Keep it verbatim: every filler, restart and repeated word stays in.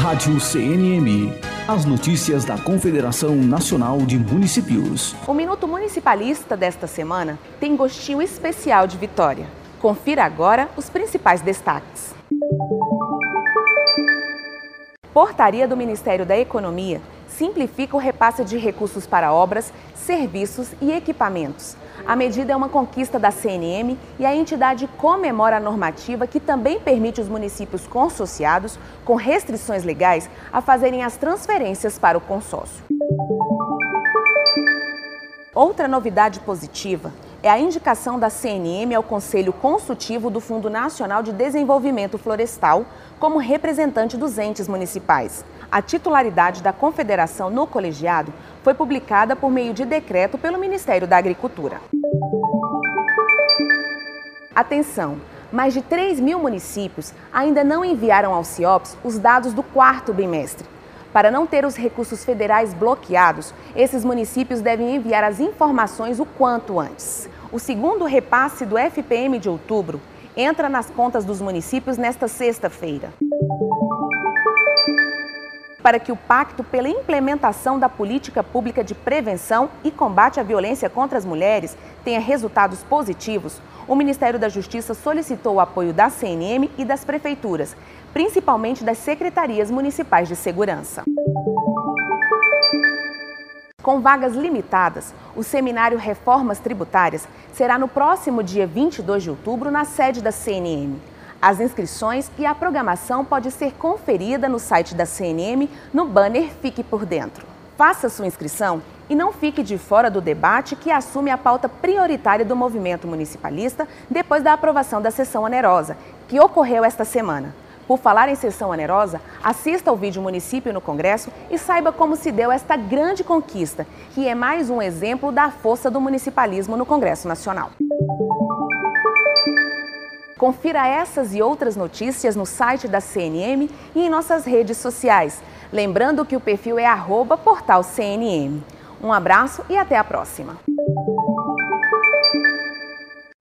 Rádio C N M. As notícias da Confederação Nacional de Municípios. O Minuto Municipalista desta semana tem gostinho especial de vitória. Confira agora os principais destaques. Portaria do Ministério da Economia simplifica o repasse de recursos para obras, serviços e equipamentos. A medida é uma conquista da C N M e a entidade comemora a normativa que também permite os municípios consorciados, com restrições legais, a fazerem as transferências para o consórcio. Outra novidade positiva é a indicação da C N M ao Conselho Consultivo do Fundo Nacional de Desenvolvimento Florestal como representante dos entes municipais. A titularidade da Confederação no colegiado foi publicada por meio de decreto pelo Ministério da Agricultura. Atenção! Mais de três mil municípios ainda não enviaram ao CIOPS os dados do quarto bimestre. Para não ter os recursos federais bloqueados, esses municípios devem enviar as informações o quanto antes. O segundo repasse do F P M de outubro entra nas contas dos municípios nesta sexta-feira. Para que o Pacto pela Implementação da Política Pública de Prevenção e Combate à Violência contra as Mulheres tenha resultados positivos, o Ministério da Justiça solicitou o apoio da C N M e das prefeituras, principalmente das secretarias municipais de segurança. Com vagas limitadas, o seminário Reformas Tributárias será no próximo dia vinte e dois de outubro na sede da C N M. As inscrições e a programação pode ser conferida no site da C N M no banner Fique por Dentro. Faça sua inscrição e não fique de fora do debate que assume a pauta prioritária do movimento municipalista depois da aprovação da sessão onerosa, que ocorreu esta semana. Por falar em sessão onerosa, assista ao vídeo Município no Congresso e saiba como se deu esta grande conquista, que é mais um exemplo da força do municipalismo no Congresso Nacional. Confira essas e outras notícias no site da C N M e em nossas redes sociais. Lembrando que o perfil é arroba portal C N M. Um abraço e até a próxima!